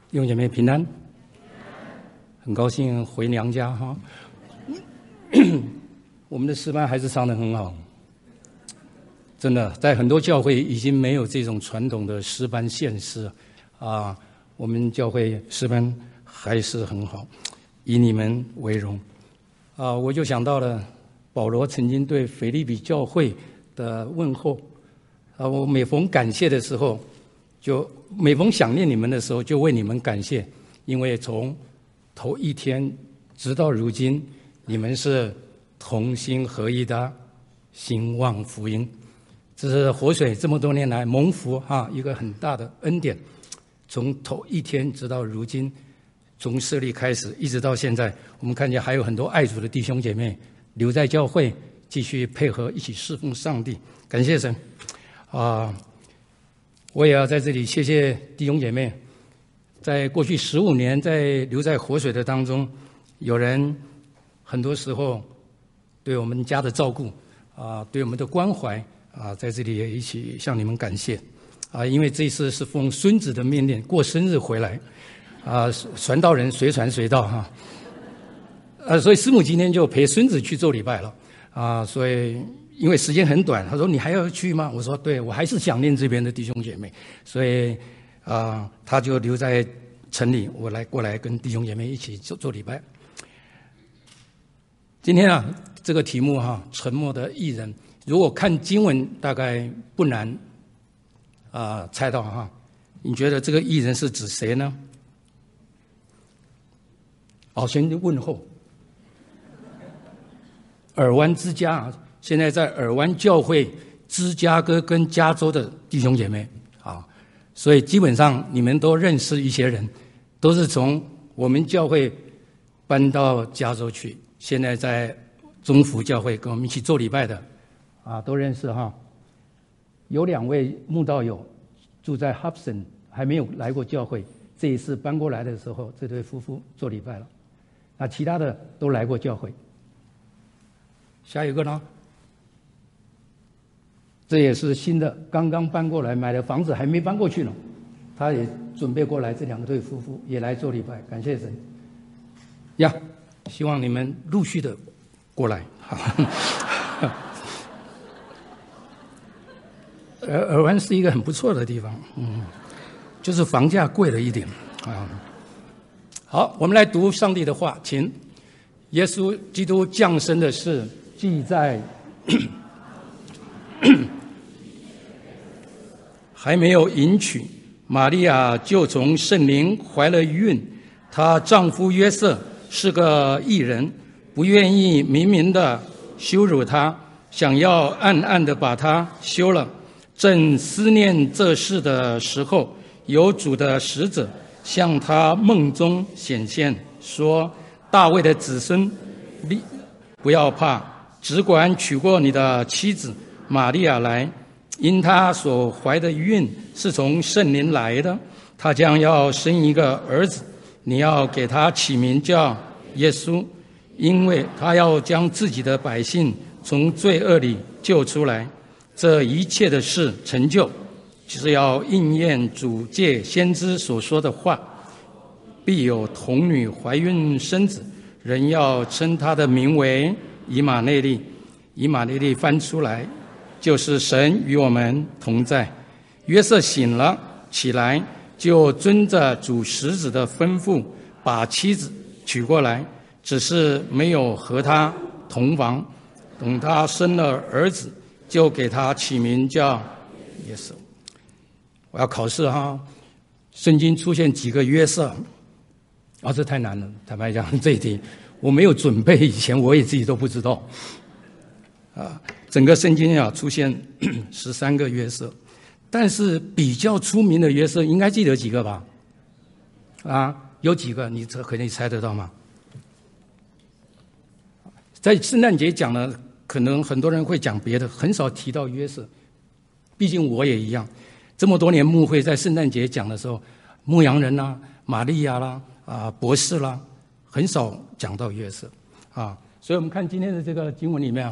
弟兄姐妹平安，很高兴回娘家哈。我们的诗班还是唱得很好，真的，在很多教会已经没有这种传统的诗班献诗啊，我们教会诗班还是很好，以你们为荣啊！我就想到了保罗曾经对腓立比教会的问候啊，我每逢感谢的时候，就每逢想念你们的时候，就为你们感谢，因为从头一天直到如今，你们是同心合一的兴旺福音。这是活水这么多年来蒙福一个很大的恩典，从头一天直到如今，从设立开始一直到现在，我们看见还有很多爱主的弟兄姐妹留在教会，继续配合一起侍奉上帝，感谢神我也要在这里谢谢弟兄姐妹，在过去15年在留在活水的当中，有人很多时候对我们家的照顾对我们的关怀在这里也一起向你们感谢因为这一次是奉孙子的命令过生日回来传道人随传随到所以师母今天就陪孙子去做礼拜了所以因为时间很短，他说你还要去吗？我说对，我还是想念这边的弟兄姐妹，所以他就留在城里，我过来跟弟兄姐妹一起做礼拜。今天这个题目沉默的义人，如果看经文大概不难猜到你觉得这个义人是指谁呢？先问候尔湾之家现在在尔湾教会芝加哥跟加州的弟兄姐妹所以基本上你们都认识一些人，都是从我们教会搬到加州去，现在在中福教会跟我们一起做礼拜的都认识有2位慕道友住在 Hudson 还没有来过教会，这一次搬过来的时候这对夫妇做礼拜了，那其他的都来过教会。下一个呢，这也是新的，刚刚搬过来，买的房子还没搬过去呢，他也准备过来，这2对夫妇也来做礼拜，感谢神希望你们陆续的过来尔湾是一个很不错的地方就是房价贵了一点好，我们来读上帝的话，请。耶稣基督降生的事记在还没有迎娶，玛利亚就从圣灵怀了孕，她丈夫约瑟是个义人，不愿意明明的羞辱她，想要暗暗的把她休了。正思念这事的时候，有主的使者向他梦中显现，说：大卫的子孙，不要怕，只管娶过你的妻子玛利亚来，因她所怀的孕是从圣灵来的，她将要生一个儿子，你要给他起名叫耶稣，因为他要将自己的百姓从罪恶里救出来。这一切的事成就，就是要应验主借先知所说的话，必有童女怀孕生子，人要称他的名为以马内利。以马内利翻出来就是神与我们同在。约瑟醒了起来，就遵着主使者的吩咐把妻子娶过来，只是没有和他同房。等他生了儿子，就给他起名叫约瑟。我要考试圣经出现几个约瑟这太难了，坦白讲这一题我没有准备，以前我也自己都不知道整个圣经出现13个约瑟，但是比较出名的约瑟应该记得几个吧有几个你可以猜得到吗？在圣诞节讲了，可能很多人会讲别的，很少提到约瑟，毕竟我也一样，这么多年牧会在圣诞节讲的时候，牧羊人玛利亚啦博士啦，很少讲到约瑟所以我们看今天的这个经文里面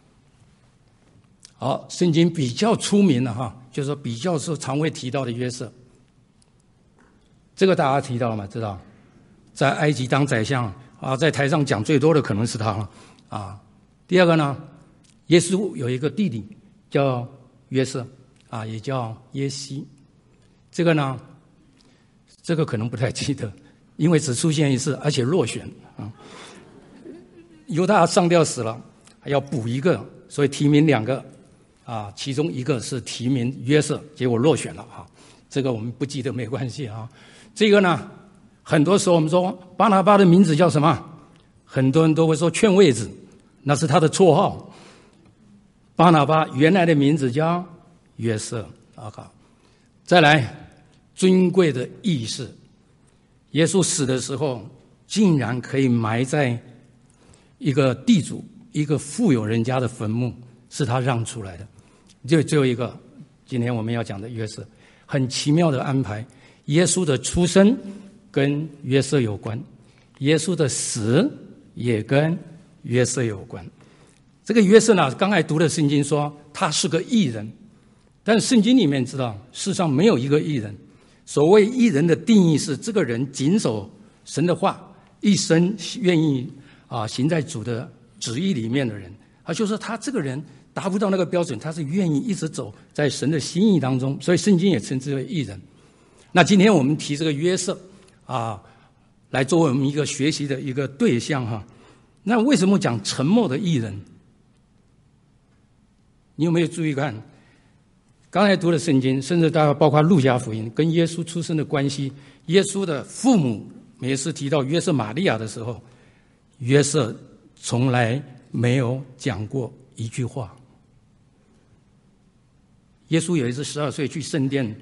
好，圣经比较出名的就是说比较是常会提到的约瑟。 这个大家提到吗？知道，在埃及当宰相啊，在台上讲最多的可能是他了啊。第二个呢，耶稣有一个弟弟叫约瑟啊，也叫耶西。这个呢，这个可能不太记得，因为只出现一次，而且落选啊。犹大上吊死了，还要补一个，所以提名2个啊，其中一个是提名约瑟，结果落选了哈。这个我们不记得没关系啊。这个呢，很多时候我们说巴拿巴的名字叫什么？很多人都会说劝慰子，那是他的绰号。巴拿巴原来的名字叫约瑟啊。再来，尊贵的义士，耶稣死的时候，竟然可以埋在一个地主、一个富有人家的坟墓，是他让出来的。就最后一个，今天我们要讲的约瑟，很奇妙的安排。耶稣的出生跟约瑟有关，耶稣的死也跟约瑟有关。这个约瑟呢，刚才读的圣经说他是个义人，但是圣经里面知道，世上没有一个义人。所谓义人的定义是，这个人谨守神的话，一生愿意行在主的旨意里面的人。就是他这个人达不到那个标准，他是愿意一直走在神的心意当中，所以圣经也称之为义人。那今天我们提这个约瑟来作为我们一个学习的一个对象哈。那为什么讲沉默的义人？你有没有注意看？刚才读的圣经，甚至大概包括路加福音，跟耶稣出生的关系，耶稣的父母每次提到约瑟玛利亚的时候，约瑟从来没有讲过一句话。耶稣有一次12岁去圣殿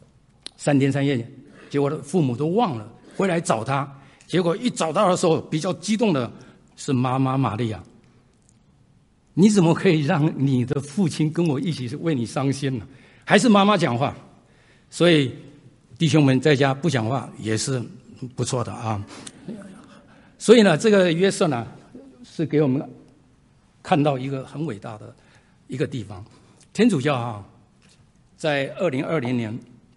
3天3夜，结果父母都忘了，回来找他，结果一找到的时候，比较激动的是妈妈玛利亚。你怎么可以让你的父亲跟我一起为你伤心呢？还是妈妈讲话。所以弟兄们在家不讲话也是不错的啊。所以呢，这个约瑟呢，是给我们看到一个很伟大的一个地方。天主教在2020年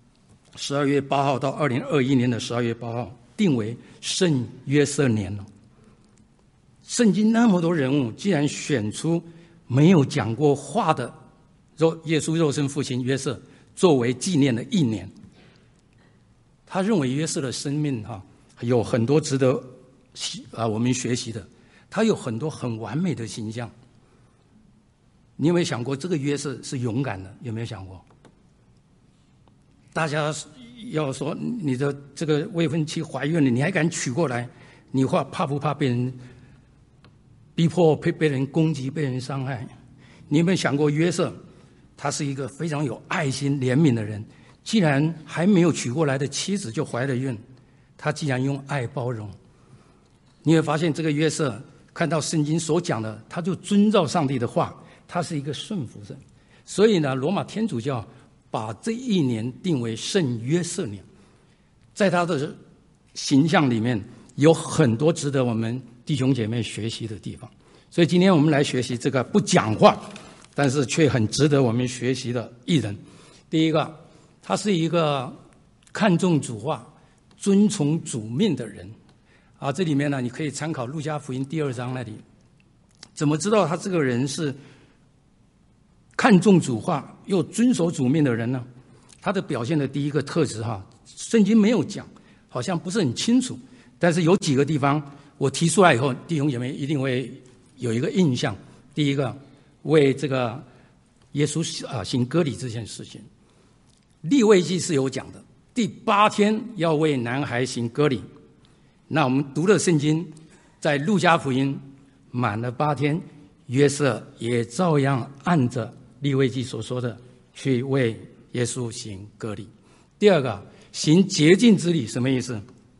12月8号到2021年的12月8号定为圣约瑟年了。圣经那么多人物，既然选出没有讲过话的耶稣肉身父亲约瑟作为纪念的一年，他认为约瑟的生命有很多值得我们学习的，他有很多很完美的形象。你有没有想过这个约瑟是勇敢的？有没有想过？大家要说你的这个未婚妻怀孕了，你还敢娶过来？你怕不怕被人逼迫，被人攻击，被人伤害？你有没有想过约瑟他是一个非常有爱心怜悯的人，既然还没有娶过来的妻子就怀了孕，他既然用爱包容，你会发现这个约瑟看到圣经所讲的，他就遵照上帝的话，他是一个顺服人。所以呢，罗马天主教把这一年定为圣约瑟年，在他的形象里面有很多值得我们弟兄姐妹学习的地方。所以今天我们来学习这个不讲话但是却很值得我们学习的义人。第一个，他是一个看重主话、遵从主命的人这里面呢，你可以参考路加福音第2章那里。怎么知道他这个人是看重主话又遵守主命的人呢？他的表现的第一个特质圣经没有讲，好像不是很清楚，但是有几个地方我提出来以后，弟兄姐妹一定会有一个印象。第一个，为这个耶稣行割礼这件事情，利未记是有讲的，第8天要为男孩行割礼。那我们读的圣经在路加福音满了8天，约瑟也照样按着利未记所说的去为耶稣行割礼。第二个，行洁净之礼，什么意思？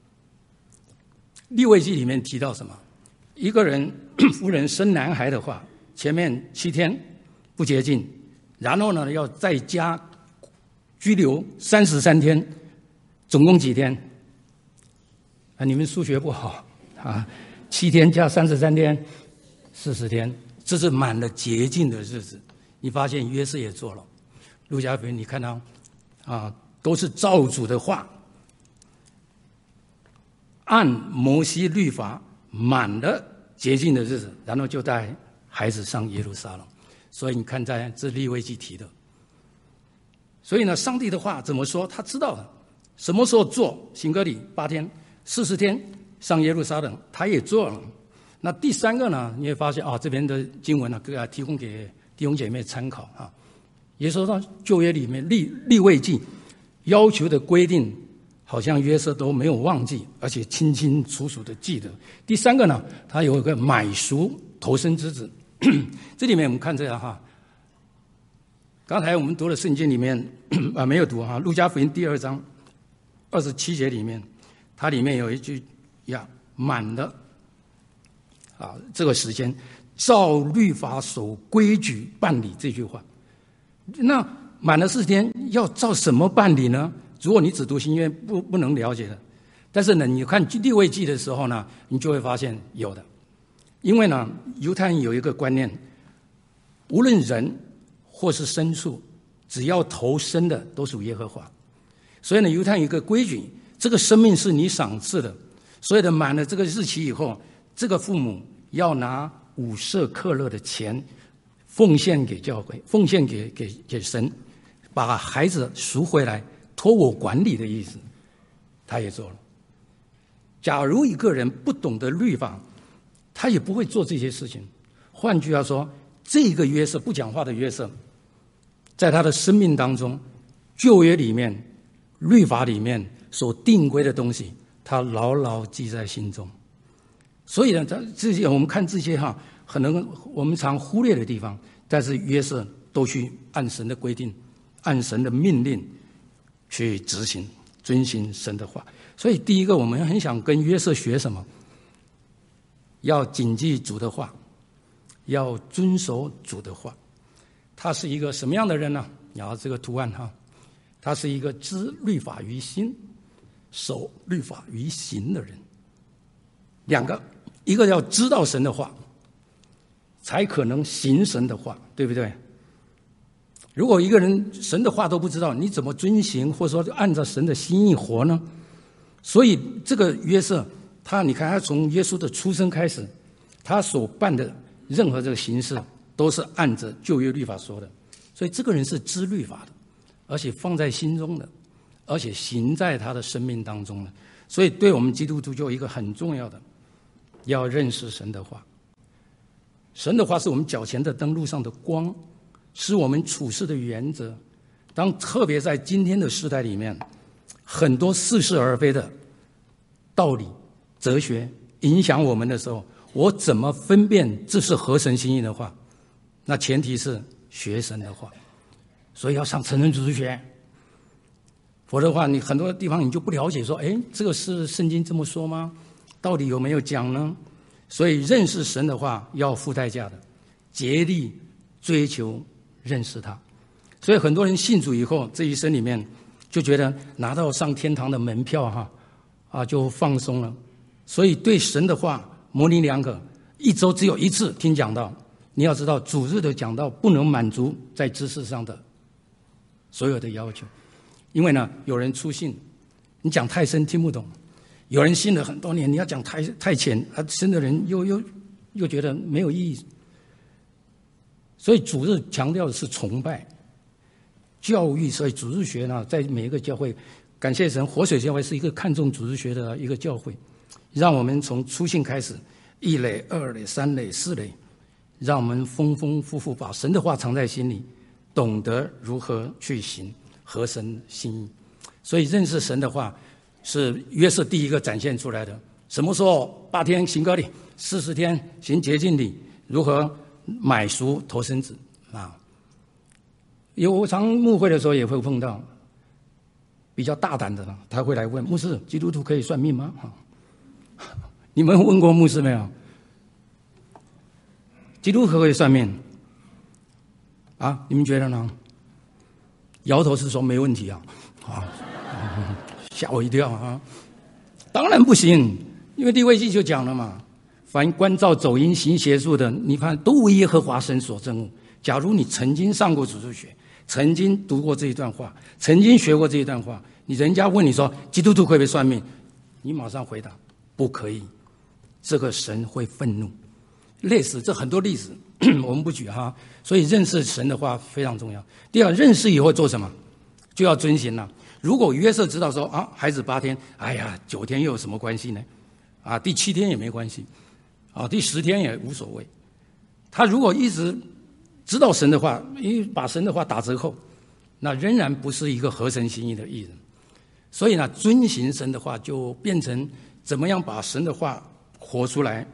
利未记里面提到什么？一个人夫人生男孩的话，前面7天不洁净，然后呢要再加拘留33天，总共几天？你们数学不好7天加33天，40天，这是满了洁净的日子。你发现约瑟也做了。路加福音你看到都是照主的话按摩西律法满了洁净的日子，然后就带孩子上耶路撒冷。所以你看，在这利未记提的。所以呢，上帝的话怎么说？他知道的，什么时候做行割礼8天，40天上耶路撒冷，他也做了。那第三个呢，你会发现这边的经文呢，提供给弟兄姐妹参考啊。也说到旧约里面利未记要求的规定，好像约瑟都没有忘记，而且清清楚楚的记得。第三个呢，他有一个买赎头生之子，这里面我们看这样哈。刚才我们读的圣经里面没有读哈，路加福音第2章27节里面，它里面有一句满了这个时间照律法守规矩办理这句话。那满了40天要照什么办理呢？如果你只读新约不能了解的，但是呢，你看利未记的时候呢，你就会发现有的。因为呢，犹太人有一个观念，无论人或是牲畜，只要头生的都属耶和华。所以呢，犹太人有一个规矩，这个生命是你赏赐的，所以的满了这个日期以后，这个父母要拿5舍客勒的钱奉献给教会，奉献给神，把孩子赎回来，托我管理的意思，他也做了。假如一个人不懂得律法，他也不会做这些事情。换句话说，这个约瑟不讲话的约瑟，在他的生命当中，旧约里面、律法里面所定规的东西，他牢牢记在心中。所以呢，这些我们看这些可能我们常忽略的地方，但是约瑟都去按神的规定、按神的命令去执行、遵行神的话。所以第一个，我们很想跟约瑟学什么？要谨记主的话，要遵守主的话。他是一个什么样的人呢？然后这个图案他是一个知律法于心、守律法于行的人。两个，一个要知道神的话，才可能行神的话，对不对？如果一个人神的话都不知道，你怎么遵行或者说按照神的心意活呢？所以这个约瑟，你看他从耶稣的出生开始，他所办的任何这个形式都是按着旧约律法说的。所以这个人是知律法的，而且放在心中的，而且行在他的生命当中的。所以对我们基督徒就有一个很重要的，要认识神的话。神的话是我们脚前的灯，路上的光，是我们处事的原则。特别在今天的时代里面，很多似是而非的道理、哲学影响我们的时候，我怎么分辨这是合神心意的话？那前提是学神的话，所以要上成人主日学。否则的话，你很多地方你就不了解，说，这个是圣经这么说吗？到底有没有讲呢？所以认识神的话要付代价的，竭力追求认识他。所以很多人信主以后，这一生里面就觉得拿到上天堂的门票就放松了。所以对神的话模棱两可，一周只有一次听讲道。你要知道，主日的讲道不能满足在知识上的所有的要求，因为呢，有人初信，你讲太深听不懂；有人信了很多年，你要讲太浅，深的人又觉得没有意义。所以主日强调的是崇拜、教育。所以主日学呢，在每一个教会，感谢神，活水教会是一个看重主日学的一个教会，让我们从初信开始，1类、2类、3类、4类，让我们丰丰富富把神的话藏在心里，懂得如何去行，合神心意。所以认识神的话是约瑟第一个展现出来的。什么时候8天行割礼，40天行洁净礼，如何买赎头生子我常牧会的时候也会碰到比较大胆的，他会来问牧师，基督徒可以算命吗？你们问过牧师没有？基督徒可以算命你们觉得呢？摇头是说没问题吓我一跳当然不行，因为利未记就讲了嘛，凡关照走阴行邪术的，你看都为耶和华神所憎恶。假如你曾经上过主日学，曾经读过这一段话，曾经学过这一段话，人家问你说基督徒可不可以算命，你马上回答不可以，这个神会愤怒。类似这很多例子我们不举哈。所以认识神的话非常重要。第二，认识以后做什么？就要遵行了。如果约瑟知道说啊，孩子8天，哎呀，9天又有什么关系呢？啊，第7天也没关系，啊，第10天也无所谓。他如果一直知道神的话，把神的话打折扣，那仍然不是一个合神心意的艺人。所以呢，遵行神的话就变成怎么样把神的话活出来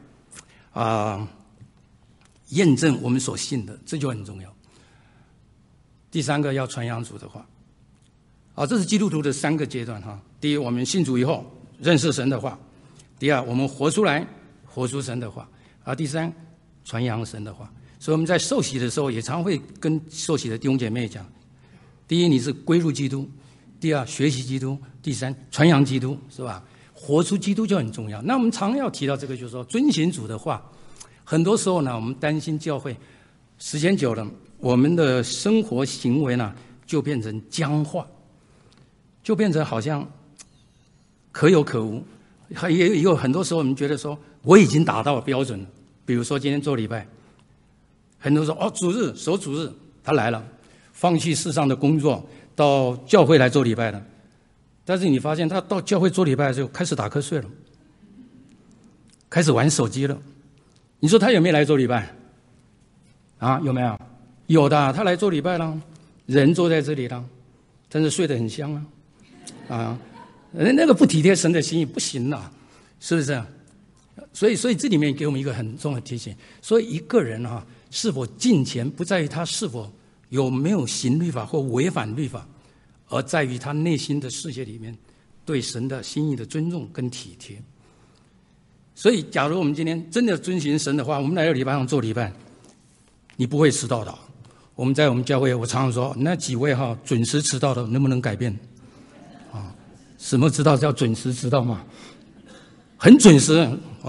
验证我们所信的，这就很重要。第三个要传扬主的话，这是基督徒的3个阶段哈。第一，我们信主以后认识神的话；第二，我们活出来，活出神的话；第三，传扬神的话。所以我们在受洗的时候，也常会跟受洗的弟兄姐妹讲：第一，你是归入基督；第二，学习基督；第三，传扬基督，是吧？活出基督就很重要。那我们常要提到这个，就是说遵行主的话。很多时候呢，我们担心教会时间久了，我们的生活行为呢就变成僵化，就变成好像可有可无。也有很多时候我们觉得说我已经达到了标准了。比如说今天做礼拜，很多人说主日守主日，他来了，放弃世上的工作到教会来做礼拜了。但是你发现他到教会做礼拜的时候开始打瞌睡了，开始玩手机了。你说他有没有来做礼拜？有没有？有的，他来做礼拜了，人坐在这里了，但是睡得很香那个不体贴神的心意不行了，是不是？所以这里面给我们一个很重要的提醒。所以一个人是否敬虔，不在于他是否有没有行律法或违反律法，而在于他内心的世界里面对神的心意的尊重跟体贴。所以假如我们今天真的遵行神的话，我们来到礼拜上做礼拜，你不会迟到的。我们在我们教会，我常常说，那几位准时迟到的能不能改变？什么知道叫准时迟到吗？很准时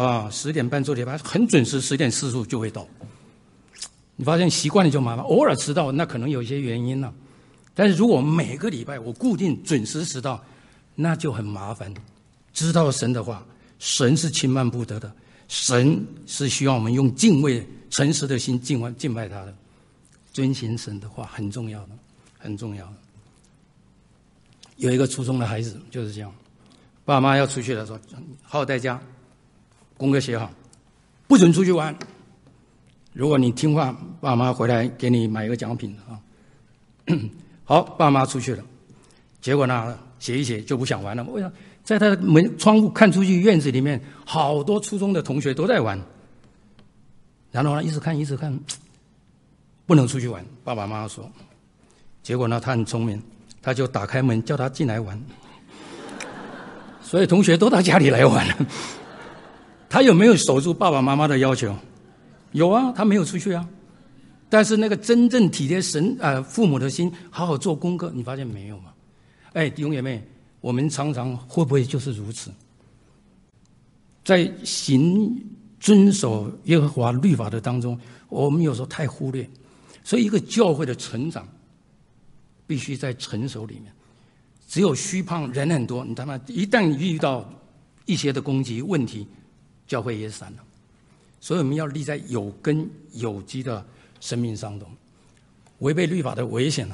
10点半做礼拜，很准时10点40就会到。你发现习惯了就麻烦，偶尔迟到那可能有一些原因了。但是如果每个礼拜我固定准时迟到，那就很麻烦。知道神的话，神是轻慢不得的，神是需要我们用敬畏诚实的心敬拜他的。遵行神的话很重要的，很重要的。有一个初中的孩子就是这样，爸妈要出去的时候，好好在家，功课写好，不准出去玩。如果你听话，爸妈回来给你买一个奖品好，爸妈出去了，结果呢，写一写就不想玩了。为什么？在他的窗户看出去，院子里面好多初中的同学都在玩。然后呢，一直看，不能出去玩。爸爸妈妈说，结果呢，他很聪明，他就打开门叫他进来玩。所以同学都到家里来玩了。他有没有守住爸爸妈妈的要求？有啊，他没有出去啊。但是那个真正体贴父母的心，好好做功课，你发现没有吗？弟兄姐妹，我们常常会不会就是如此？在遵守耶和华律法的当中，我们有时候太忽略。所以一个教会的成长必须在成熟里面。只有虚胖人很多，你他妈一旦遇到一些的攻击问题，教会也散了。所以我们要立在有根有基的生命上头。违背律法的危险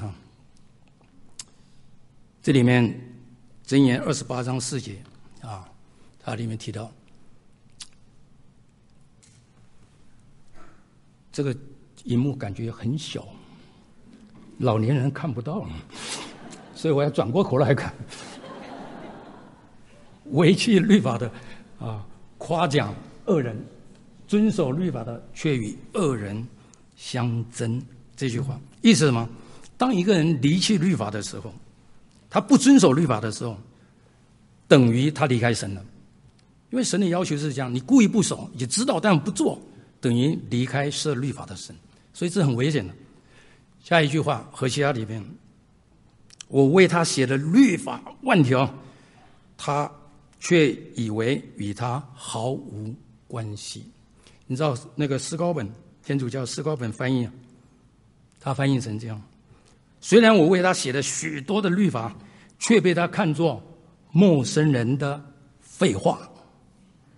这里面箴言28章4节它里面提到，这个荧幕感觉很小，老年人看不到，所以我要转过头来看。违弃律法的夸奖恶人，遵守律法的却与恶人相争。这句话意思是什么？当一个人离弃律法的时候，他不遵守律法的时候，等于他离开神了。因为神的要求是这样，你故意不守，也知道但不做，等于离开设律法的神，所以这很危险的。下一句话何西阿里面，我为他写的律法万条，他却以为与他毫无关系。你知道那个思高本，天主教思高本翻译他翻译成这样：虽然我为他写了许多的律法，却被他看作陌生人的废话。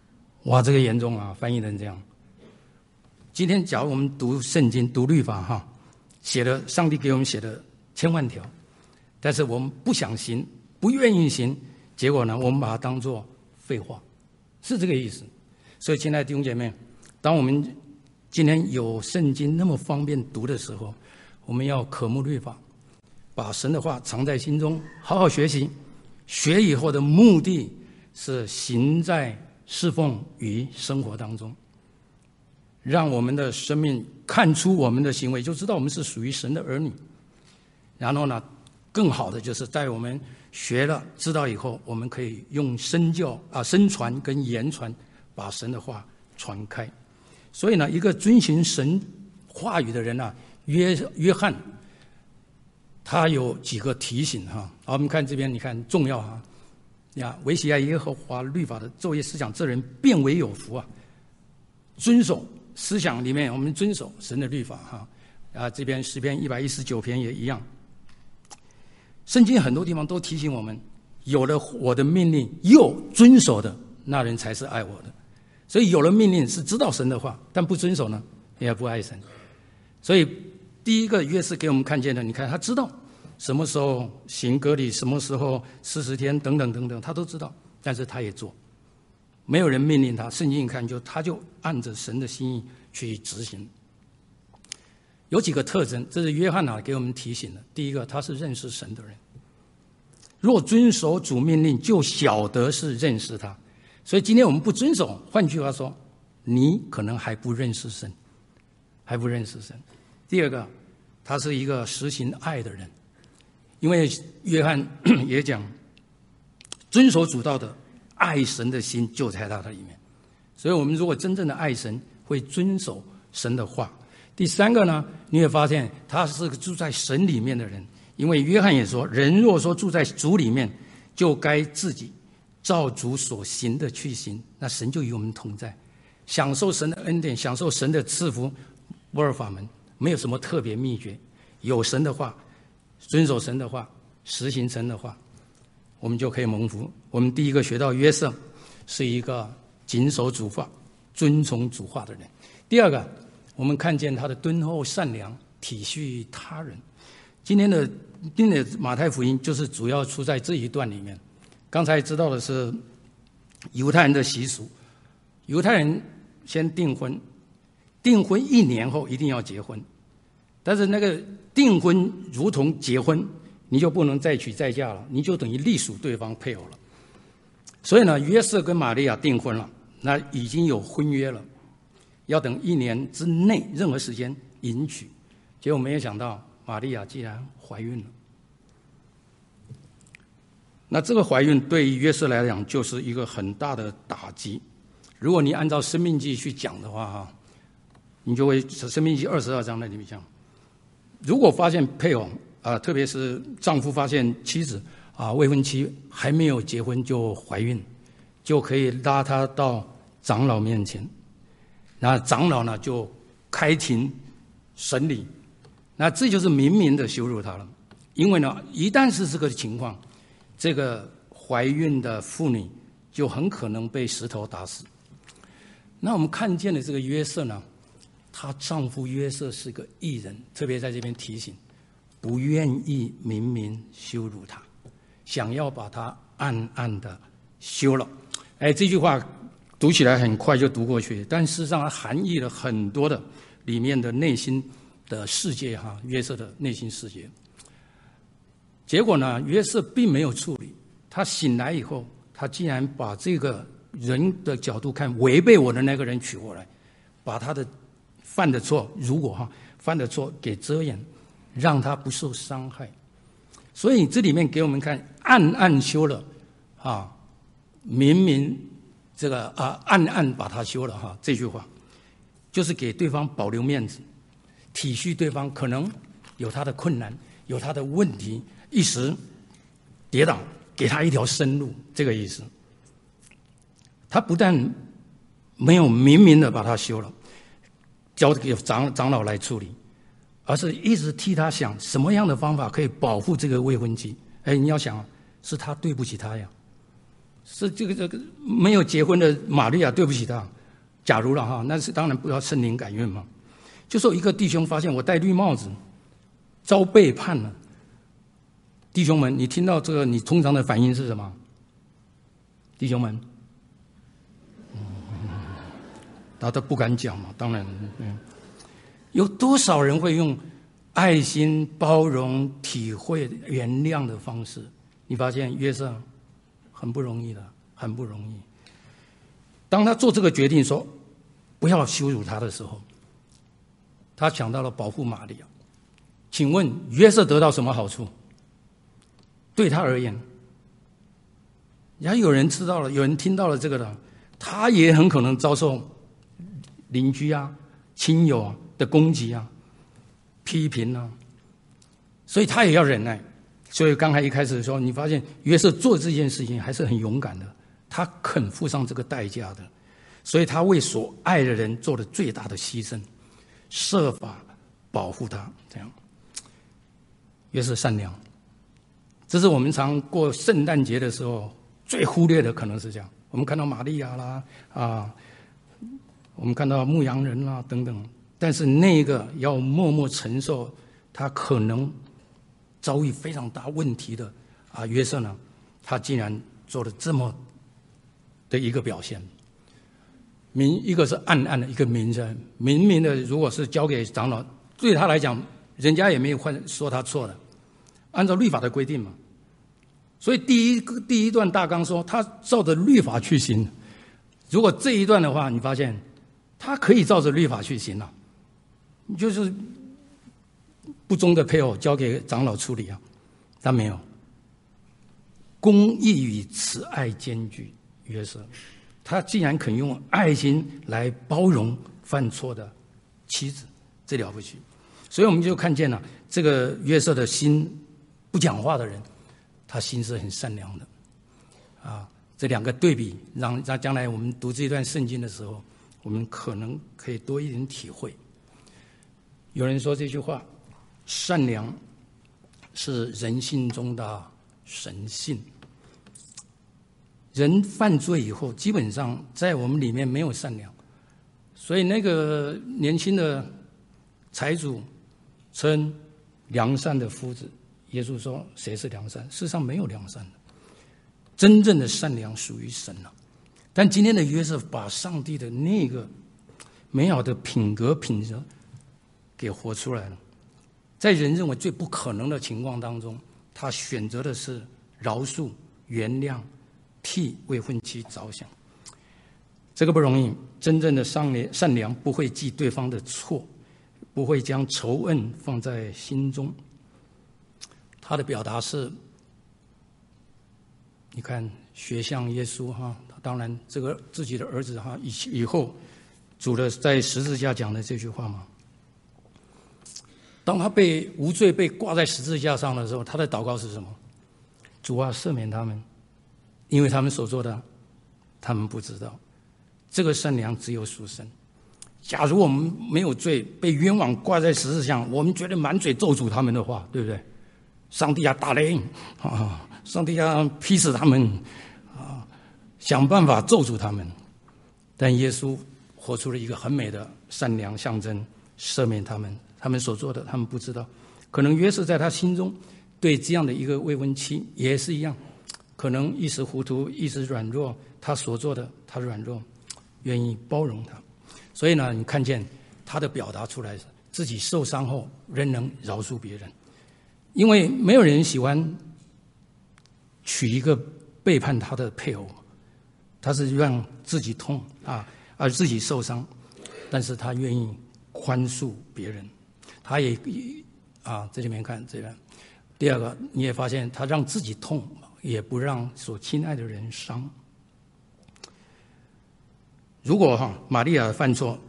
哇，这个严重啊，翻译成这样。今天假如我们读圣经、读律法哈，写的上帝给我们写的千万条，但是我们不想行，不愿意行，结果呢，我们把它当作废话，是这个意思。所以亲爱的弟兄姐妹，当我们今天有圣经那么方便读的时候，我们要渴慕律法，把神的话藏在心中，好好学习。学以后的目的是行在侍奉与生活当中，让我们的生命看出我们的行为，就知道我们是属于神的儿女。然后呢，更好的就是在我们学了知道以后，我们可以用身传跟言传，把神的话传开。所以呢，一个遵循神话语的人啊，约翰他有几个提醒哈。好，我们看这边，你看重要哈呀，维喜爱耶和华律法的昼夜思想，这人便为有福啊。遵守思想里面，我们遵守神的律法哈。这边诗篇119篇也一样。圣经很多地方都提醒我们，有了我的命令又遵守的，那人才是爱我的。所以有了命令是知道神的话，但不遵守呢，也不爱神。所以第一个约瑟给我们看见的，你看他知道什么时候行割礼，什么时候40天等等等等，他都知道，但是他也做。没有人命令他，圣经一看他就按着神的心意去执行。有几个特征，这是约翰给我们提醒的。第一个，他是认识神的人，若遵守主命令，就晓得是认识他。所以今天我们不遵守，换句话说，你可能还不认识神，还不认识神。第二个，他是一个实行爱的人，因为约翰也讲，遵守主道的，爱神的心就在他的里面。所以我们如果真正的爱神，会遵守神的话。第三个呢，你会发现他是个住在神里面的人，因为约翰也说，人若说住在主里面，就该自己照主所行的去行，那神就与我们同在，享受神的恩典，享受神的赐福。不二法门没有什么特别秘诀，有神的话，遵守神的话，实行神的话，我们就可以蒙福。我们第一个学到约瑟是一个谨守主话、遵从主话的人。第二个，我们看见他的敦厚善良，体恤他人。今天的马太福音就是主要出在这一段里面。刚才知道的是犹太人的习俗，犹太人先订婚1年后一定要结婚，但是那个订婚如同结婚，你就不能再娶再嫁了，你就等于隶属对方配偶了。所以呢，约瑟跟玛利亚订婚了，那已经有婚约了，要等1年之内任何时间迎娶。结果没有想到玛利亚竟然怀孕了。那这个怀孕对于约瑟来讲就是一个很大的打击。如果你按照申命记去讲的话你就会申命记22章那里面讲，如果发现配偶特别是丈夫发现妻子未婚妻还没有结婚就怀孕，就可以拉她到长老面前，那长老呢就开庭审理，那这就是明明的羞辱她了。因为呢，一旦是这个情况，这个怀孕的妇女就很可能被石头打死。那我们看见的这个约瑟呢，她丈夫约瑟是个义人，特别在这边提醒，不愿意明明羞辱她，想要把她暗暗的休了。这句话读起来很快就读过去，但事实上它含义了很多的里面的内心的世界约瑟的内心世界。结果呢，约瑟并没有处理，他醒来以后，他竟然把这个人的角度看，违背我的那个人娶过来，把他的犯的错，如果犯的错给遮掩，让他不受伤害。所以这里面给我们看，暗暗休了明明这个暗暗把他休了这句话就是给对方保留面子，体恤对方可能有他的困难，有他的问题，一时跌倒，给他一条生路，这个意思。他不但没有明明的把他休了，交给长老来处理，而是一直替他想什么样的方法可以保护这个未婚妻。你要想是他对不起他呀， 是这个没有结婚的玛利亚对不起他。假如了哈，那是当然不要圣灵感孕嘛。就说一个弟兄发现我戴绿帽子，遭背叛了。弟兄们，你听到这个，你通常的反应是什么？弟兄们，他都不敢讲嘛。当然，有多少人会用爱心、包容、体会、原谅的方式？你发现约瑟很不容易的，很不容易。当他做这个决定说不要羞辱他的时候，他想到了保护玛利亚。请问约瑟得到什么好处？对他而言，然后有人知道了，有人听到了这个了，他也很可能遭受邻居啊、亲友啊的攻击啊、批评啊，所以他也要忍耐。所以刚才一开始说，你发现约瑟做这件事情还是很勇敢的，他肯付上这个代价的，所以他为所爱的人做了最大的牺牲，设法保护他。这样，约瑟善良，这是我们常过圣诞节的时候最忽略的，可能是这样。我们看到玛利亚啦我们看到牧羊人啦等等，但是那个要默默承受他可能遭遇非常大问题的约瑟呢，他竟然做了这么的一个表现。一个是暗暗的，一个明着。明明的，如果是交给长老，对他来讲，人家也没有说他错了，按照律法的规定嘛。所以第一段大纲说他照着律法去行。如果这一段的话，你发现他可以照着律法去行了，就是不忠的配偶交给长老处理啊，他没有。公义与慈爱兼具，约瑟，他竟然肯用爱心来包容犯错的妻子，这了不起。所以我们就看见了这个约瑟的心，不讲话的人，他心是很善良的这两个对比，让将来我们读这段圣经的时候，我们可能可以多一点体会。有人说这句话，善良是人性中的神性。人犯罪以后，基本上在我们里面没有善良，所以那个年轻的财主称良善的夫子，耶稣说谁是良善？世上没有良善的，真正的善良属于神了。但今天的约瑟把上帝的那个美好的品格品质给活出来了，在人认为最不可能的情况当中，他选择的是饶恕、原谅，替未婚妻着想。这个不容易。真正的善良不会记对方的错，不会将仇恨放在心中。他的表达是，你看学像耶稣当然这个自己的儿子以后主的在十字架讲的这句话嘛。当他被无罪被挂在十字架上的时候，他的祷告是什么？主啊，赦免他们，因为他们所做的他们不知道。这个善良只有属神。假如我们没有罪，被冤枉挂在十字架上，我们觉得满嘴咒诅他们的话，对不对？上帝啊，打雷上帝啊，劈死他们想办法咒诅他们。但耶稣活出了一个很美的善良象征，赦免他们，他们所做的他们不知道。可能约瑟在他心中对这样的一个未婚妻也是一样，可能一时糊涂，一时软弱，他所做的他软弱，愿意包容他。所以呢，你看见他的表达出来，自己受伤后仍能饶恕别人。因为没有人喜欢娶一个背叛他的配偶，他是让自己痛而自己受伤，但是他愿意宽恕别人。他也这里面看这边，第二个你也发现他让自己痛，也不让所亲爱的人伤。如果玛利亚犯错，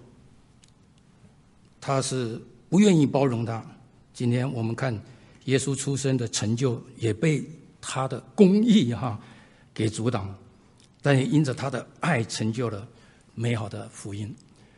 他是不愿意包容他，今天我们看耶稣出生的成就也被他的公义给阻挡了，但也因着他的爱成就了美好的福音。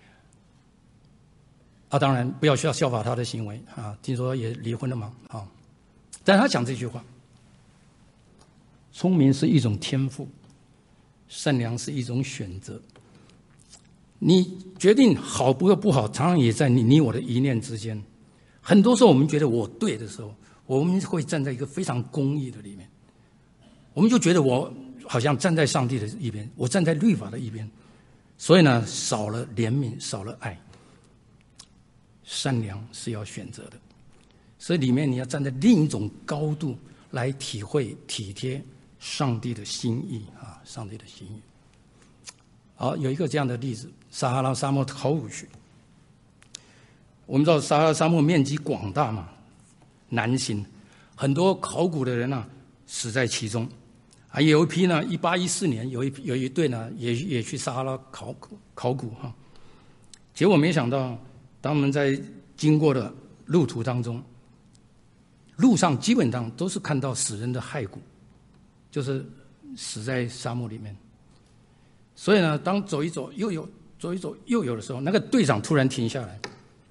当然不要需要效法他的行为听说也离婚了嘛但他讲这句话，聪明是一种天赋， 善良是一种选择。你决定好不好，常常也在你我的一念之间。很多时候我们觉得我对的时候，我们会站在一个非常公义的里面，我们就觉得我好像站在上帝的一边，我站在律法的一边，所以呢，少了怜悯，少了爱。善良是要选择的，所以里面你要站在另一种高度来体会体贴上帝的心意啊，上帝的心意。好，有一个这样的例子，撒哈拉沙漠考古学。我们知道撒哈拉沙漠面积广大嘛，难行，很多考古的人死在其中。有一批呢，1814年有一队呢也去撒哈拉考古哈，结果没想到，当我们在经过的路途当中，路上基本上都是看到死人的骸骨，就是死在沙漠里面。所以呢，当走一走又有的时候，那个队长突然停下来，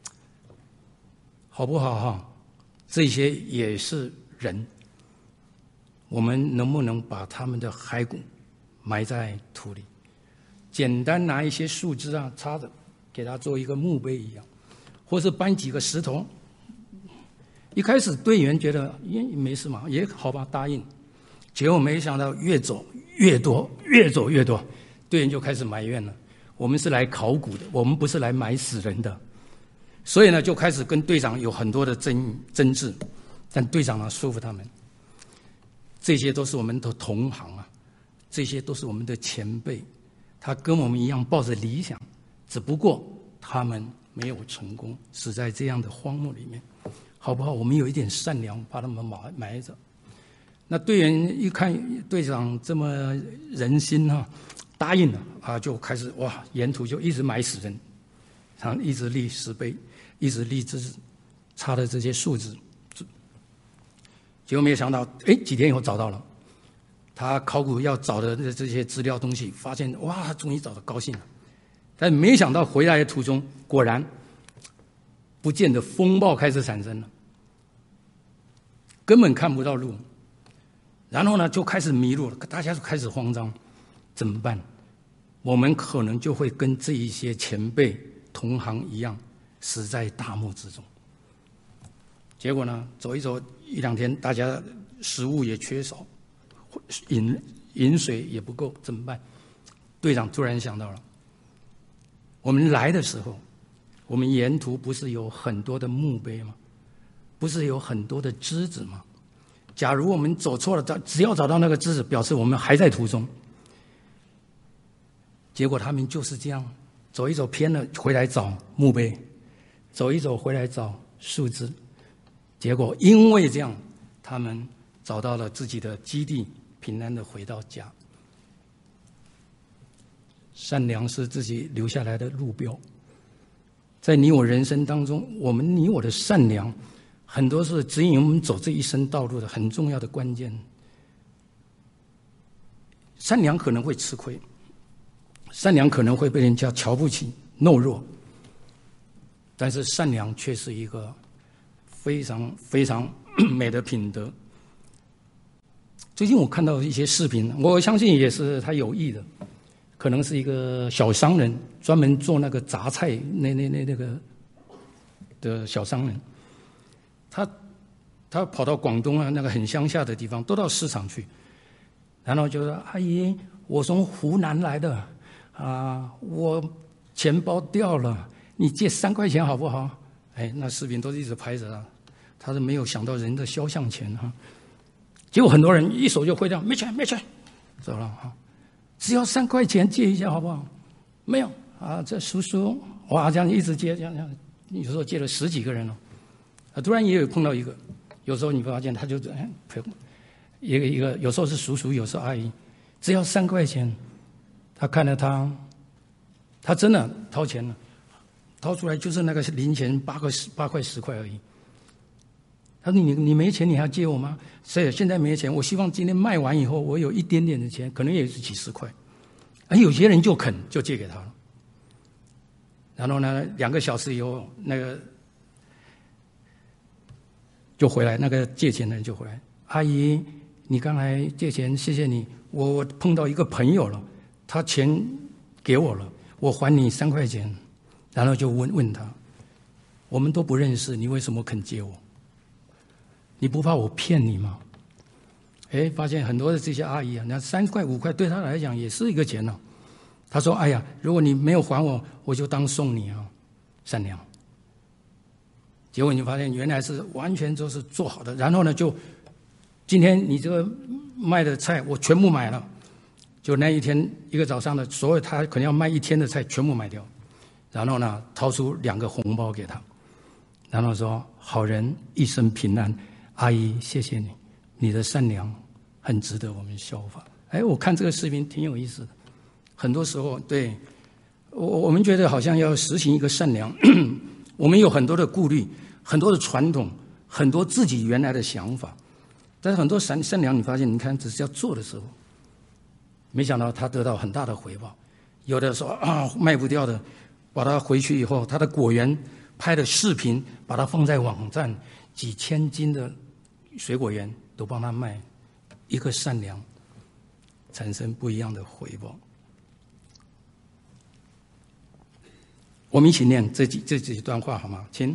好不好哈？这些也是人，我们能不能把他们的骸骨埋在土里？简单拿一些树枝插着，给他做一个墓碑一样，或是搬几个石头。一开始队员觉得没事嘛，也好吧，答应。结果没想到越走越多，队员就开始埋怨了：我们是来考古的，我们不是来埋死人的。所以呢，就开始跟队长有很多的争执。但队长说服他们，这些都是我们的同行这些都是我们的前辈，他跟我们一样抱着理想，只不过他们没有成功，死在这样的荒漠里面，好不好？我们有一点善良，把他们埋着。那队员一看队长这么仁心答应了就开始沿途就一直埋死人，然后一直立石碑，一直立插的这些树枝。结果没有想到，几天以后找到了，他考古要找的这些资料东西，发现终于找到，高兴了。但没想到回来的途中，果然不见得风暴开始产生了，根本看不到路。然后呢，就开始迷路了，大家就开始慌张，怎么办？我们可能就会跟这一些前辈同行一样，死在大漠之中。结果呢，走一走一两天，大家食物也缺少，饮水也不够，怎么办？队长突然想到了，我们来的时候，我们沿途不是有很多的墓碑吗？不是有很多的枝子吗？假如我们走错了，只要找到那个枝子，表示我们还在途中。结果他们就是这样，走一走偏了，回来找墓碑，走一走回来找树枝。结果因为这样，他们找到了自己的基地，平安的回到家。善良是自己留下来的路标，在你我人生当中，你我的善良，很多是指引我们走这一生道路的很重要的关键。善良可能会吃亏，善良可能会被人家瞧不起、懦弱，但是善良却是一个非常非常美的品德。最近我看到一些视频，我相信也是他有意的，可能是一个小商人，专门做那个杂菜那个的小商人，他跑到广东那个很乡下的地方，都到市场去，然后就说：“阿姨，我从湖南来的我钱包掉了，你借3块钱好不好？”那视频都一直拍着他是没有想到人的肖像权结果很多人一手就挥掉，没钱，走了只要3块钱借一下好不好？没有这叔叔这样一直借，这样，有时候借了10几个人了。突然也有碰到一个，有时候你会发现他就一个，有时候是叔叔，有时候阿姨，只要3块钱，他看了他真的掏钱了，掏出来就是那个零钱8块10块而已。他说你没钱你还要借我吗？所以现在没钱，我希望今天卖完以后我有一点点的钱，可能也是几十块。有些人就肯就借给他了。然后呢，2个小时以后，那个就回来，那个借钱的人就回来，阿姨，你刚才借钱，谢谢你。我碰到一个朋友了， 他钱给我了，我还你3块钱。然后就问他，我们都不认识，你为什么肯借我？你不怕我骗你吗？发现很多的这些阿姨啊，那3块5块对她来讲也是一个钱呢。她说：“哎呀，如果你没有还我，我就当送你啊，善良。”结果你发现原来是完全都是做好的。然后呢，就今天你这个卖的菜我全部买了，就那一天一个早上的所有他可能要卖1天的菜全部买掉。然后呢，掏出2个红包给他，然后说：“好人一生平安，阿姨谢谢你，你的善良很值得我们效法。”我看这个视频挺有意思的。很多时候，对我们觉得好像要实行一个善良，我们有很多的顾虑，很多的传统，很多自己原来的想法，但是很多善良，你发现，你看，只是要做的时候，没想到他得到很大的回报。有的说卖不掉的，把它回去以后，他的果园拍的视频，把它放在网站，几千斤的水果园都帮他卖，一个善良，产生不一样的回报。我们一起念这几段话好吗？请。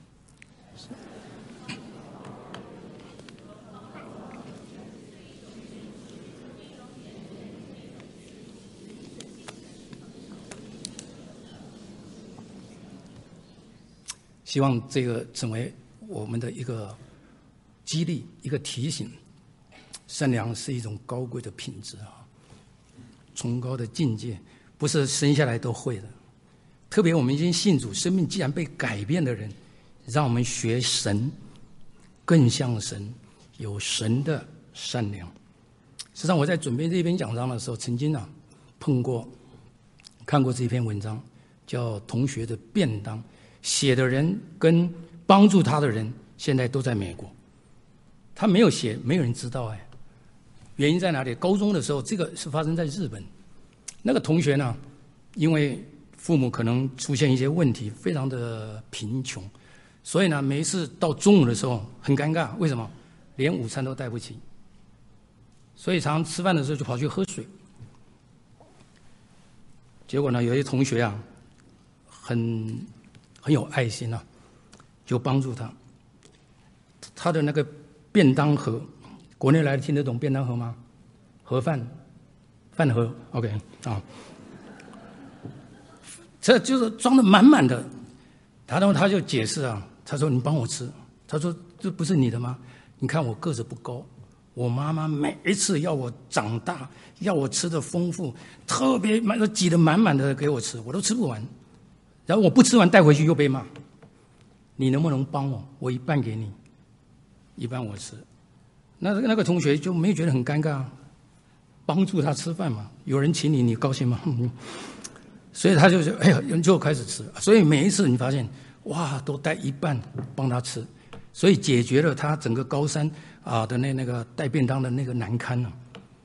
希望这个成为我们的一个激励，一个提醒。善良是一种高贵的品质啊，崇高的境界，不是生下来都会的。特别我们已经信主，生命既然被改变的人，让我们学神，更像神，有神的善良。实际上，我在准备这篇讲章的时候，曾经看过这篇文章，叫《同学的便当》。写的人跟帮助他的人现在都在美国，他没有写，没有人知道原因在哪里？高中的时候，这个是发生在日本。那个同学呢，因为父母可能出现一些问题，非常的贫穷，所以呢，每一次到中午的时候很尴尬。为什么？连午餐都带不起，所以常常吃饭的时候就跑去喝水。结果呢，有些同学很有爱心啊，就帮助他。他的那个便当盒，国内来的听得懂便当盒吗？盒饭盒 ，OK 啊，这就是装得满满的。然后他就解释啊，他说：“你帮我吃。”他说：“这不是你的吗？你看我个子不高，我妈妈每一次要我长大，要我吃的丰富，特别挤得满满的给我吃，我都吃不完。然后我不吃完带回去又被骂，你能不能帮我？我一半给你，一半我吃。”那个同学就没有觉得很尴尬，帮助他吃饭嘛，有人请你，你高兴吗？所以他就开始吃。所以每一次你发现，哇，都带一半帮他吃，所以解决了他整个高三的那个带便当的那个难堪了。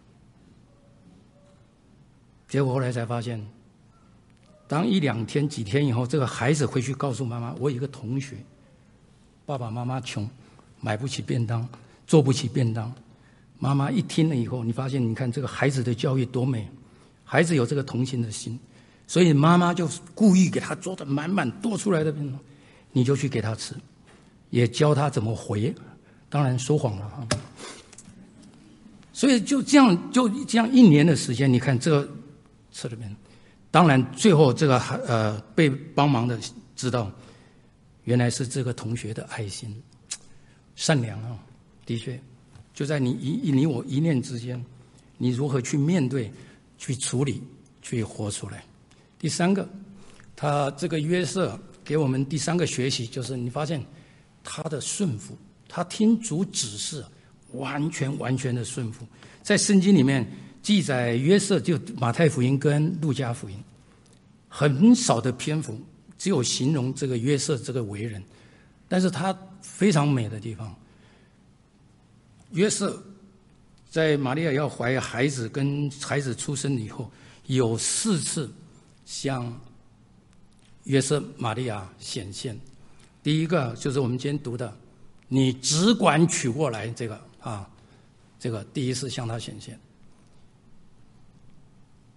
结果后来才发现，当1、2天、几天以后，这个孩子回去告诉妈妈：“我有一个同学，爸爸妈妈穷，买不起便当，做不起便当。”妈妈一听了以后，你发现，你看这个孩子的教育多美，孩子有这个同情的心，所以妈妈就故意给他做的满满多出来的便当，你就去给他吃，也教他怎么回，当然说谎了啊。所以就这样1年的时间，你看这个吃了便当。当然，最后这个被帮忙的知道，原来是这个同学的爱心、善良啊，的确，就在你我一念之间，你如何去面对、去处理、去活出来。第3个，他这个约瑟给我们第3个学习，就是你发现他的顺服，他听主指示，完全的顺服。在圣经里面记载约瑟，就马太福音跟路加福音，很少的篇幅，只有形容这个约瑟这个为人，但是他非常美的地方。约瑟在玛利亚要怀孩子跟孩子出生以后，有4次向约瑟、玛利亚显现。第一个就是我们今天读的，你只管娶过来这个第一次向他显现。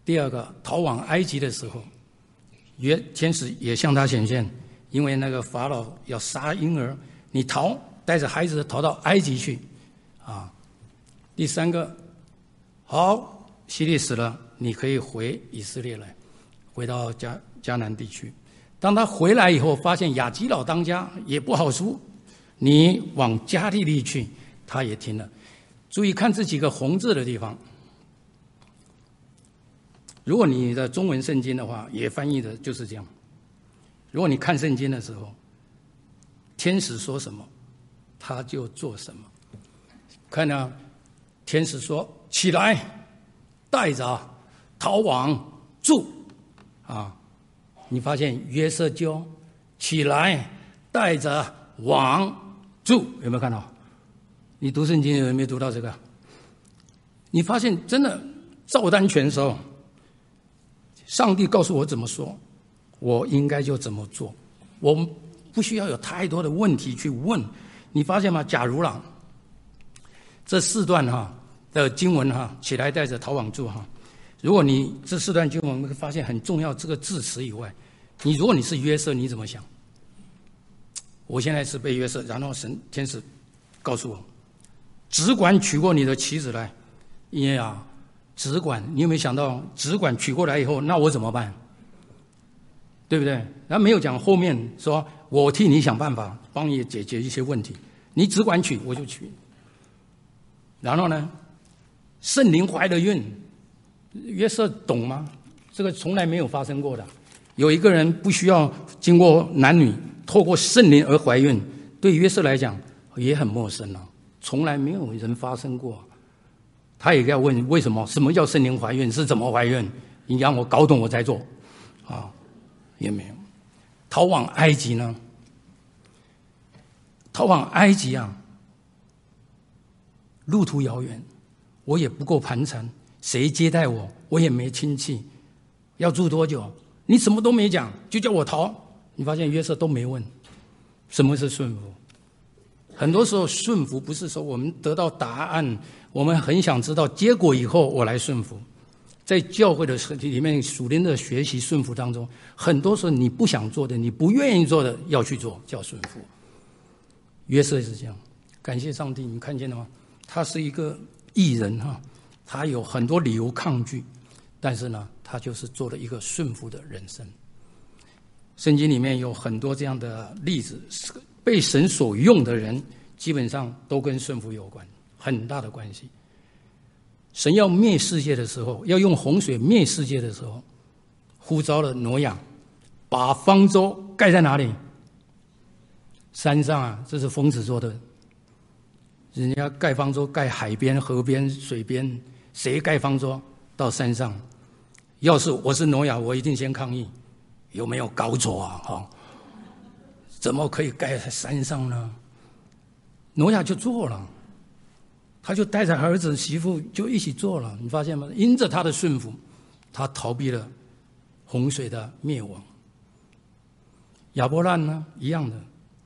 第二个，逃往埃及的时候，天使也向他显现，因为那个法老要杀婴儿，你逃，带着孩子逃到埃及去，啊。第三个，好，希律死了，你可以回以色列来，回到迦南地区。当他回来以后，发现亚基老当家也不好输，你往加利利去，他也听了。注意看这几个红字的地方。如果你的中文圣经的话，也翻译的就是这样。如果你看圣经的时候，天使说什么，他就做什么。看呢，天使说起来，带着逃往住，啊，你发现约瑟就起来，带着往住，有没有看到？你读圣经有没有读到这个？你发现真的照单全收。上帝告诉我怎么说，我应该就怎么做，我们不需要有太多的问题去问。你发现吗？假如啦，这四段的经文起来带着逃往住如果你这四段经文会发现很重要这个字词以外，如果你是约瑟，你怎么想？我现在是被约瑟，然后天使告诉我，只管娶过你的妻子来，因为只管，你有没有想到，只管娶过来以后，那我怎么办？对不对？然后没有讲后面说，我替你想办法，帮你解决一些问题。你只管娶，我就娶。然后呢，圣灵怀了孕，约瑟懂吗？这个从来没有发生过的。有一个人不需要经过男女，透过圣灵而怀孕，对约瑟来讲也很陌生了，从来没有人发生过。他也要问为什么？什么叫圣灵怀孕？是怎么怀孕？你让我搞懂我再做，也没有。逃往埃及呢？逃往埃及路途遥远，我也不够盘缠，谁接待我？我也没亲戚，要住多久？你什么都没讲，就叫我逃。你发现约瑟都没问，什么是顺服？很多时候顺服不是说我们得到答案，我们很想知道结果以后我来顺服。在教会的里面属灵的学习顺服当中，很多时候你不想做的，你不愿意做的要去做，叫顺服。约瑟是这样，感谢上帝，你看见了吗？他是一个义人他有很多理由抗拒，但是呢，他就是做了一个顺服的人生。圣经里面有很多这样的例子，被神所用的人基本上都跟顺服有关，很大的关系。神要灭世界的时候，要用洪水灭世界的时候，呼召了挪亚，把方舟盖在哪里？山上这是疯子做的。人家盖方舟盖海边、河边、水边，谁盖方舟到山上？要是我是挪亚，我一定先抗议，有没有搞错怎么可以盖在山上呢？挪亚就做了，他就带着儿子媳妇就一起做了。你发现吗？因着他的顺服，他逃避了洪水的灭亡。亚伯兰呢，一样的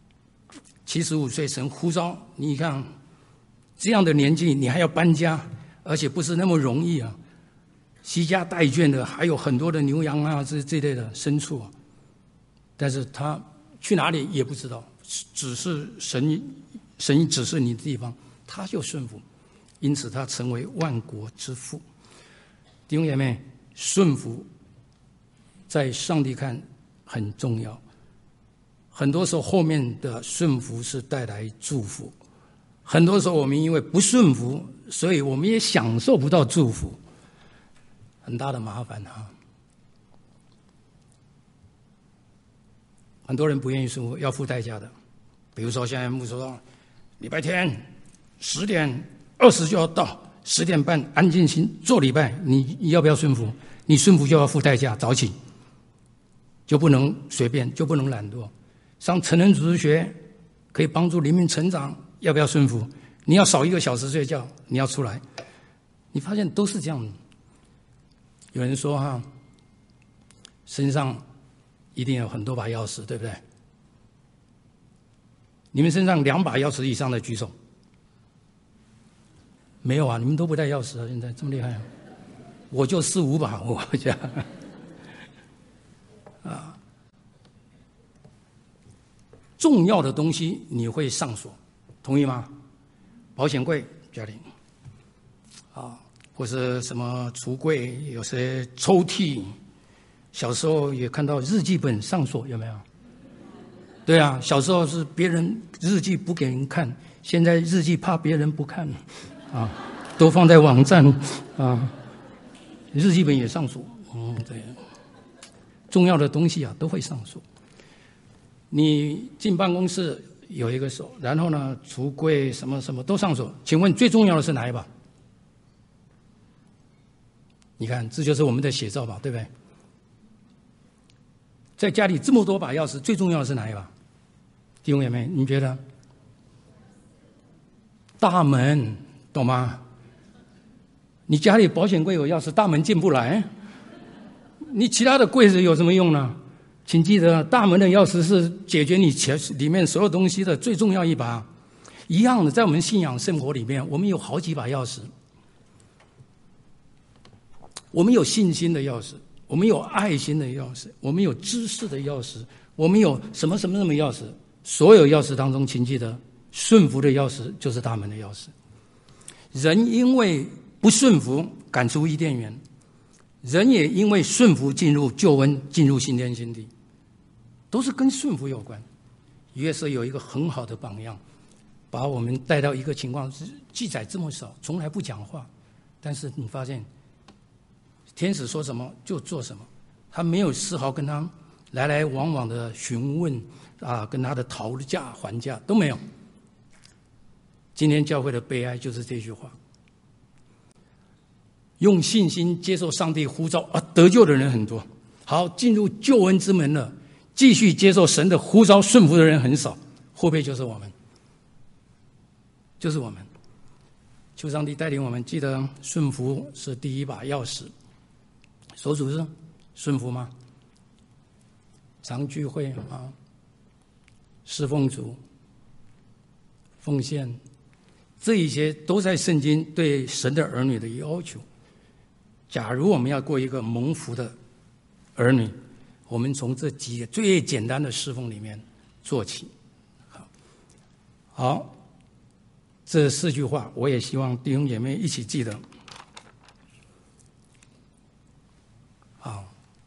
，75岁神呼召，你看这样的年纪你还要搬家，而且不是那么容易惜家带眷的，还有很多的牛羊这类的牲畜但是他去哪里也不知道，只是神指示你的地方，他就顺服，因此他成为万国之父。弟兄姐妹，顺服在上帝看很重要，很多时候后面的顺服是带来祝福，很多时候我们因为不顺服，所以我们也享受不到祝福，很大的麻烦很多人不愿意顺服，要付代价的。比如说现在牧师说，礼拜天10点20就要到，10点半安静心做礼拜，你要不要顺服？你顺服就要付代价，早起就不能随便，就不能懒惰。上成人主日学可以帮助灵命成长，要不要顺服？你要少1个小时睡觉，你要出来。你发现都是这样的。有人说身上一定有很多把钥匙，对不对？你们身上2把钥匙以上的举手。没有你们都不带钥匙现在这么厉害我就4、5把，我讲啊，重要的东西你会上锁，同意吗？保险柜家里啊，或是什么橱柜，有些抽屉，小时候也看到日记本上锁，有没有？对啊，小时候是别人日记不给人看，现在日记怕别人不看啊，都放在网站啊，日记本也上锁，对，重要的东西啊都会上锁。你进办公室有一个锁，然后呢，橱柜什么什么都上锁。请问最重要的是哪一把？你看，这就是我们的写照吧，对不对？在家里这么多把钥匙，最重要的是哪一把？弟兄姐妹，你觉得？大门，懂吗？你家里保险柜有钥匙，大门进不来，你其他的柜子有什么用呢？请记得，大门的钥匙是解决你里面所有东西的最重要一把。一样的，在我们信仰生活里面，我们有好几把钥匙。我们有信心的钥匙，我们有爱心的钥匙，我们有知识的钥匙，我们有什么什么什么钥匙。所有钥匙当中，请记得，顺服的钥匙就是大门的钥匙。人因为不顺服赶出伊甸园，人也因为顺服进入救恩，进入新天新地，都是跟顺服有关。约瑟有一个很好的榜样，把我们带到一个情况，记载这么少，从来不讲话，但是你发现天使说什么就做什么，他没有丝毫跟他来来往往的询问啊，跟他的讨价还价都没有。今天教会的悲哀就是这句话：用信心接受上帝呼召啊，得救的人很多，好，进入救恩之门了，继续接受神的呼召顺服的人很少，会不会就是我们？就是我们。求上帝带领我们，记得顺服是第一把钥匙。守主日顺服吗？常聚会啊，侍奉主、奉献，这一些都在圣经对神的儿女的要求。假如我们要过一个蒙福的儿女，我们从这几个最简单的侍奉里面做起。好，这4句话我也希望弟兄姐妹一起记得。好，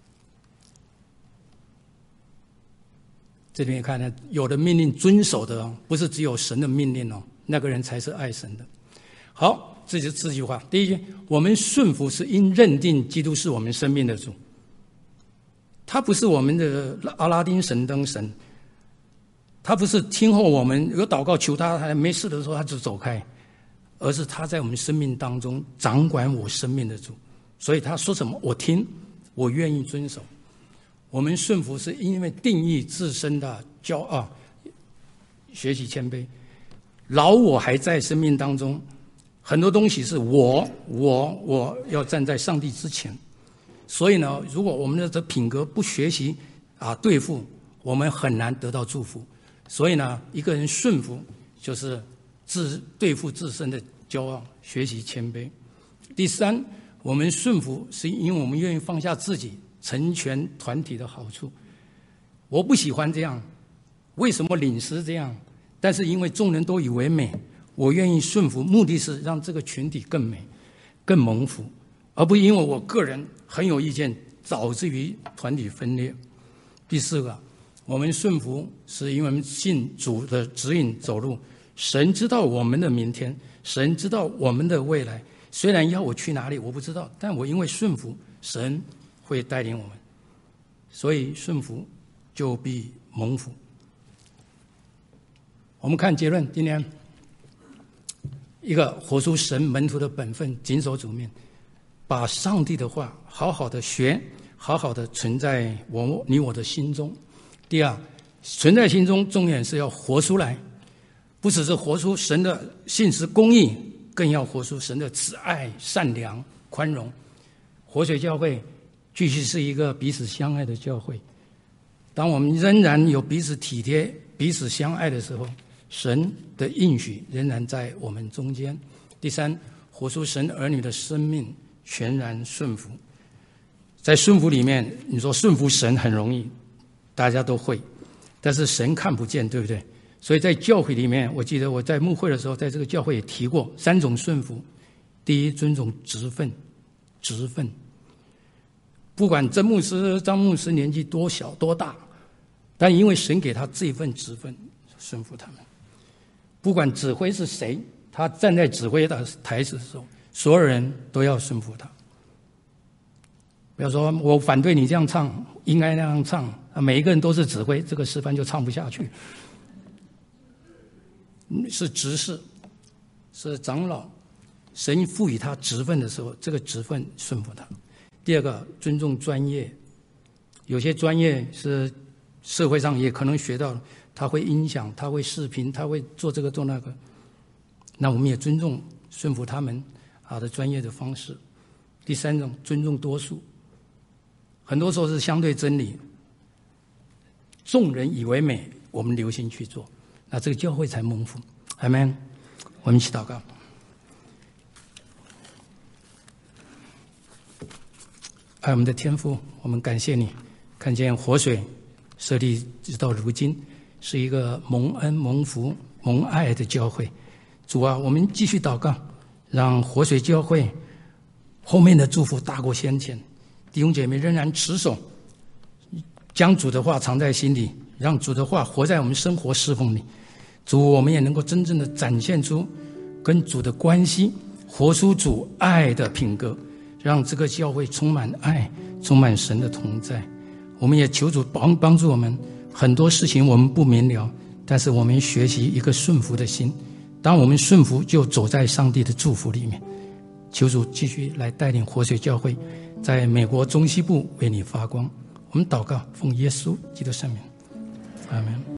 这里面看呢，有的命令遵守的哦，不是只有神的命令哦，那个人才是爱神的。好，这就是4句话。第一句，我们顺服是因认定基督是我们生命的主，他不是我们的阿拉丁神灯神，他不是听后我们有祷告求他还没事的时候他就走开，而是他在我们生命当中掌管我生命的主，所以他说什么我听，我愿意遵守。我们顺服是因为定义自身的骄傲，学习谦卑。老我还在生命当中，很多东西是我要站在上帝之前，所以呢，如果我们的这品格不学习对付，我们很难得到祝福。所以呢，一个人顺服就是对付自身的骄傲，学习谦卑。第3，我们顺服是因为我们愿意放下自己，成全团体的好处。我不喜欢这样，为什么领诗这样？但是因为众人都以为美，我愿意顺服，目的是让这个群体更美、更蒙福，而不因为我个人很有意见，导致于团体分裂。第4个，我们顺服是因为我们信主的指引走路。神知道我们的明天，神知道我们的未来。虽然要我去哪里我不知道，但我因为顺服，神会带领我们，所以顺服就必蒙福。我们看结论，今天一个活出神门徒的本分，谨守主命，把上帝的话好好的学，好好的存在你我的心中。第2，存在心中重点是要活出来，不只是活出神的信实公义，更要活出神的慈爱、善良、宽容。活水教会继续是一个彼此相爱的教会。当我们仍然有彼此体贴、彼此相爱的时候，神的应许仍然在我们中间。第3，活出神儿女的生命， 全然顺服。在顺服里面，你说顺服神很容易，大家都会，但是神看不见，对不对？所以在教会里面，我记得我在牧会的时候，在这个教会也提过3种顺服。第一，尊重职分，不管曾牧师、张牧师年纪多小多大，但因为神给他这份职分，顺服他们。不管指挥是谁，他站在指挥的台子的时候，所有人都要顺服他。不要说我反对你这样唱，应该那样唱，每一个人都是指挥，这个诗班就唱不下去。是执事，是长老，神赋予他职分的时候，这个职分顺服他。第二个，尊重专业，有些专业是社会上也可能学到，他会音响，他会视频，他会做这个做那个，那我们也尊重顺服他们的专业的方式。第三种，尊重多数，很多时候是相对真理，众人以为美，我们留心去做，那这个教会才蒙福。阿们。我们一起祷告。爱我们的天父，我们感谢你，看见活水设立直到如今，是一个蒙恩蒙福蒙爱的教会。主啊，我们继续祷告，让活水教会后面的祝福大过先前。弟兄姐妹仍然持守，将主的话藏在心里，让主的话活在我们生活侍奉里。主，我们也能够真正的展现出跟主的关系，活出主爱的品格，让这个教会充满爱，充满神的同在。我们也求主帮助我们，很多事情我们不明了，但是我们学习一个顺服的心。当我们顺服，就走在上帝的祝福里面。求主继续来带领活水教会在美国中西部为你发光。我们祷告，奉耶稣基督圣名，阿们。